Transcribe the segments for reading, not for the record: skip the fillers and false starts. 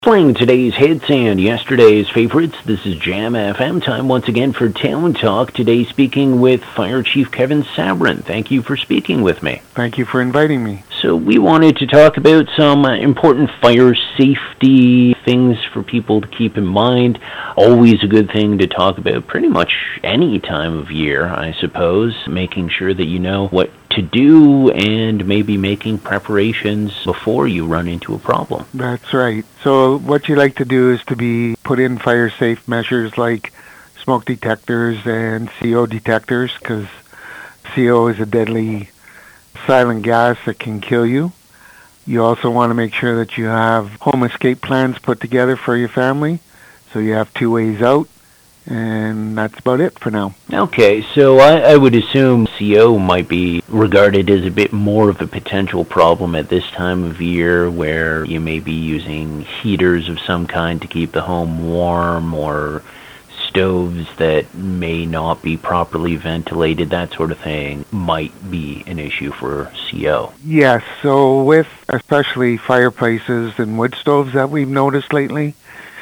Playing today's hits and yesterday's favorites, this is Jam FM. Time once again for Town Talk. Today speaking with Fire Chief Kevin Sabourin. Thank you for speaking with me. Thank you for inviting me. So we wanted to talk about some important fire safety things for people to keep in mind. Always a good thing to talk about pretty much any time of year, I suppose. Making sure that you know what to do and maybe making preparations before you run into a problem. That's right. So what you like to do is to put in fire safe measures like smoke detectors and CO detectors, because CO is a deadly silent gas that can kill you. You also want to make sure that you have home escape plans put together for your family, so you have two ways out. And that's about it for now. Okay, so I would assume CO might be regarded as a bit more of a potential problem at this time of year, where you may be using heaters of some kind to keep the home warm, or stoves that may not be properly ventilated, that sort of thing might be an issue for CO. Yes, so with especially fireplaces and wood stoves that we've noticed lately,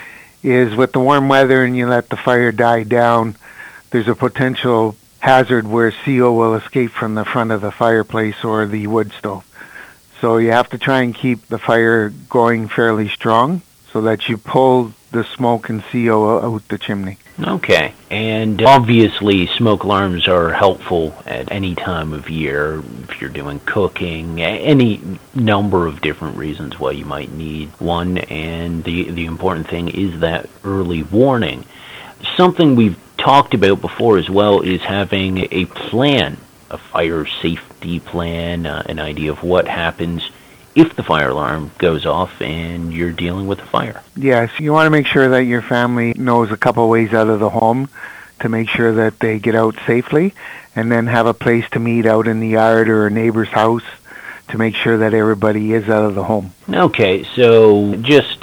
is with the warm weather and you let the fire die down, there's a potential hazard where CO will escape from the front of the fireplace or the wood stove. So you have to try and keep the fire going fairly strong so that you pull the smoke and CO out the chimney. Okay, and obviously smoke alarms are helpful at any time of year if you're doing cooking, any number of different reasons why you might need one, and the important thing is that early warning. Something we've talked about before as well is having a plan, a fire safety plan, an idea of what happens if the fire alarm goes off and you're dealing with a fire. Yes, you want to make sure that your family knows a couple ways out of the home to make sure that they get out safely, and then have a place to meet out in the yard or a neighbor's house to make sure that everybody is out of the home. Okay, so just,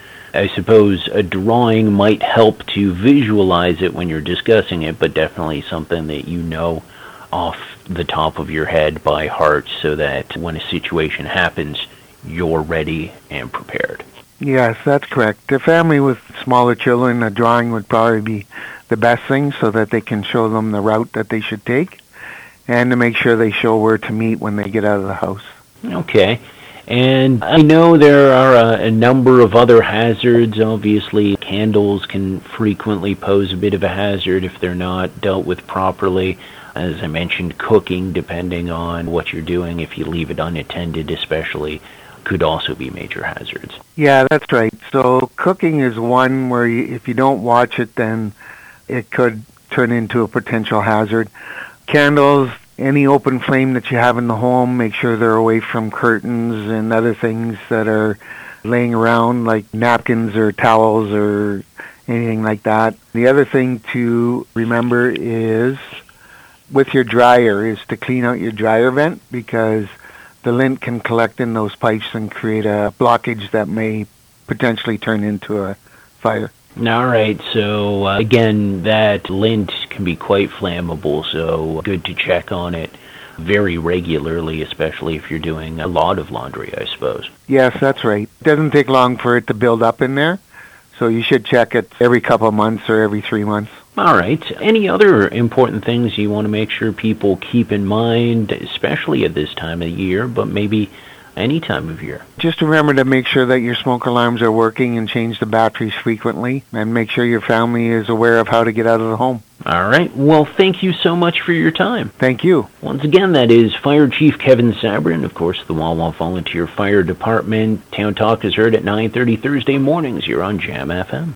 I suppose, a drawing might help to visualize it when you're discussing it, but definitely something that you know off the top of your head by heart, so that when a situation happens, you're ready and prepared. Yes, that's correct. A family with smaller children, a drawing would probably be the best thing, so that they can show them the route that they should take, and to make sure they show where to meet when they get out of the house. Okay. And I know there are a number of other hazards. Obviously, candles can frequently pose a bit of a hazard if they're not dealt with properly. As I mentioned, cooking, depending on what you're doing, if you leave it unattended especially, could also be major hazards. Yeah, that's right. So cooking is one where if you don't watch it, then it could turn into a potential hazard. Candles, any open flame that you have in the home, make sure they're away from curtains and other things that are laying around, like napkins or towels or anything like that. The other thing to remember is with your dryer is to clean out your dryer vent, because the lint can collect in those pipes and create a blockage that may potentially turn into a fire. All right, so again, that lint can be quite flammable, so good to check on it very regularly, especially if you're doing a lot of laundry, I suppose. Yes, that's right. It doesn't take long for it to build up in there, so you should check it every couple of months or every 3 months. All right. Any other important things you want to make sure people keep in mind, especially at this time of year, but maybe any time of year? Just remember to make sure that your smoke alarms are working and change the batteries frequently, and make sure your family is aware of how to get out of the home. All right. Well, thank you so much for your time. Thank you. Once again, that is Fire Chief Kevin Sabourin, of course, the Wawa Volunteer Fire Department. Town Talk is heard at 9:30 Thursday mornings. You're on Jam FM.